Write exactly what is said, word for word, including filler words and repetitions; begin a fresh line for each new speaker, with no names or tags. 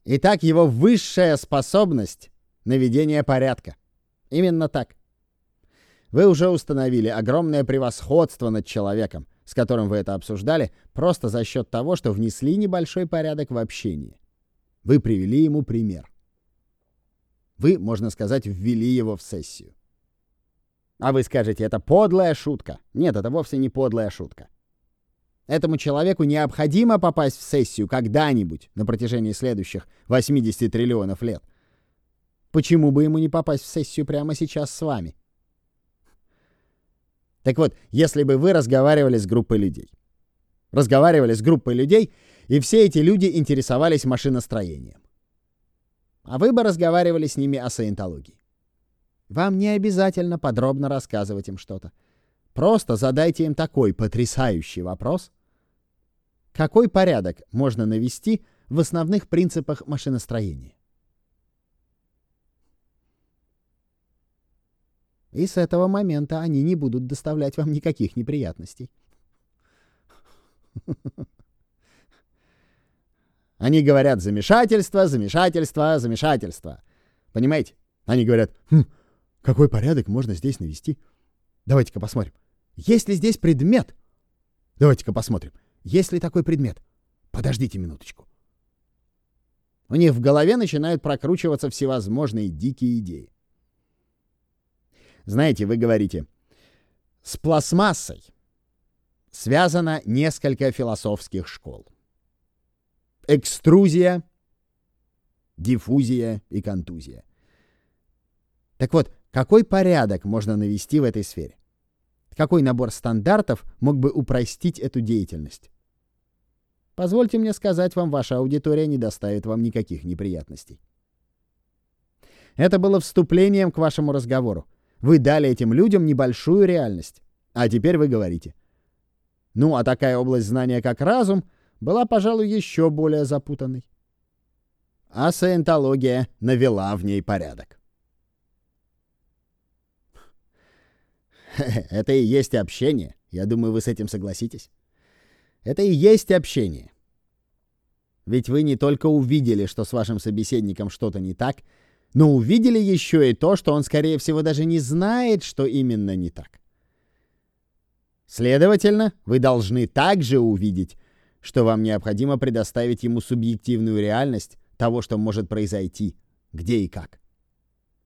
Итак, его высшая способность — наведение порядка. Именно так. Вы уже установили огромное превосходство над человеком, с которым вы это обсуждали, просто за счет того, что внесли небольшой порядок в общении. Вы привели ему пример. Вы, можно сказать, ввели его в сессию. А вы скажете, это подлая шутка. Нет, это вовсе не подлая шутка. Этому человеку необходимо попасть в сессию когда-нибудь на протяжении следующих восьмидесяти триллионов лет. Почему бы ему не попасть в сессию прямо сейчас с вами? Так вот, если бы вы разговаривали с группой людей, разговаривали с группой людей, и все эти люди интересовались машиностроением, а вы бы разговаривали с ними о саентологии, вам не обязательно подробно рассказывать им что-то. Просто задайте им такой потрясающий вопрос: какой порядок можно навести в основных принципах машиностроения? И с этого момента они не будут доставлять вам никаких неприятностей. Они говорят: замешательство, замешательство, замешательство. Понимаете? Они говорят: хм, какой порядок можно здесь навести? Давайте-ка посмотрим. Есть ли здесь предмет? Давайте-ка посмотрим. Есть ли такой предмет? Подождите минуточку. У них в голове начинают прокручиваться всевозможные дикие идеи. Знаете, вы говорите, с пластмассой связано несколько философских школ. Экструзия, диффузия и контузия. Так вот, какой порядок можно навести в этой сфере? Какой набор стандартов мог бы упростить эту деятельность? Позвольте мне сказать вам, ваша аудитория не доставит вам никаких неприятностей. Это было вступлением к вашему разговору. Вы дали этим людям небольшую реальность. А теперь вы говорите: ну, а такая область знания, как разум, была, пожалуй, еще более запутанной. А саентология навела в ней порядок. Это и есть общение. Я думаю, вы с этим согласитесь. Это и есть общение. Ведь вы не только увидели, что с вашим собеседником что-то не так, но увидели еще и то, что он, скорее всего, даже не знает, что именно не так. Следовательно, вы должны также увидеть, что вам необходимо предоставить ему субъективную реальность того, что может произойти, где и как.